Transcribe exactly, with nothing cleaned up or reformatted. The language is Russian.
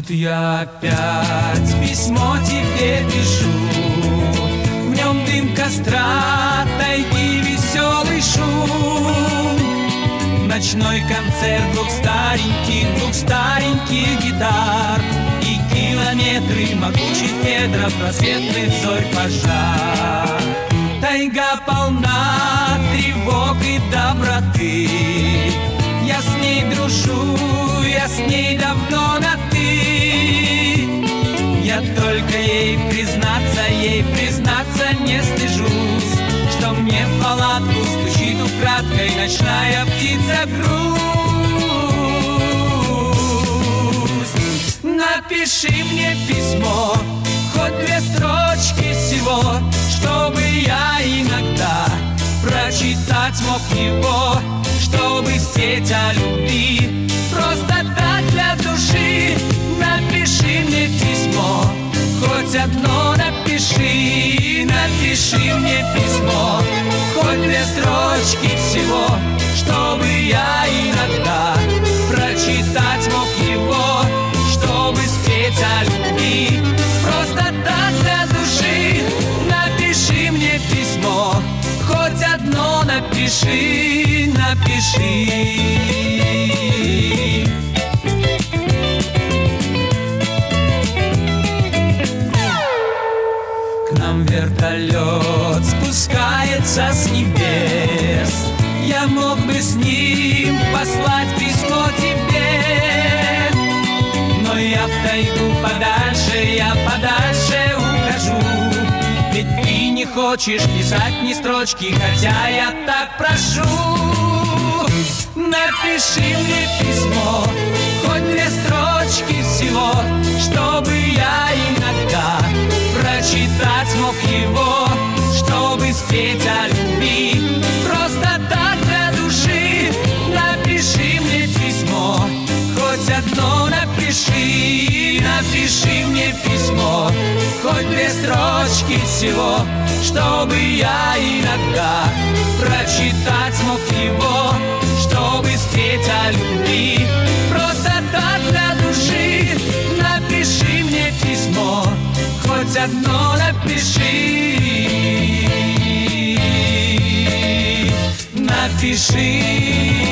Вот я опять письмо тебе пишу, в нем дым костра, тайги, веселый шум, ночной концерт двух стареньких, двух стареньких гитар и километры могучих кедров, просветных зорь пожар. Тайга полна тревог и доброты, я с ней дружу, я с ней давно на «ты». Я только ей признаться, ей признаться не стыжусь, что мне в палатку стучит украдкой ночная птица грусть. Напиши мне письмо, хоть две строчки всего, чтобы я иногда прочитать мог его, чтобы спеть о любви, просто так для души. Напиши мне письмо, хоть одно напиши, напиши мне письмо, хоть две строчки всего, чтобы я иногда прочитать мог его, чтобы спеть о любви, просто так для души. Напиши мне письмо, хоть одно напиши, напиши. К нам вертолет спускается с небес, я мог бы с ним послать письмо тебе, но я в тайгу подальше, я подальше ухожу. Ведь ты не хочешь писать ни строчки, хотя я так прошу. Напиши мне письмо, хоть две строчки всего, чтобы я иногда прочитать мог его, чтобы спеть о любви, просто так для души. Напиши мне письмо, хоть одно напиши, напиши мне письмо, хоть две строчки всего, чтобы я иногда прочитать мог его, чтобы спеть о любви, просто так для души. Напиши мне письмо, хоть одно напиши, напиши.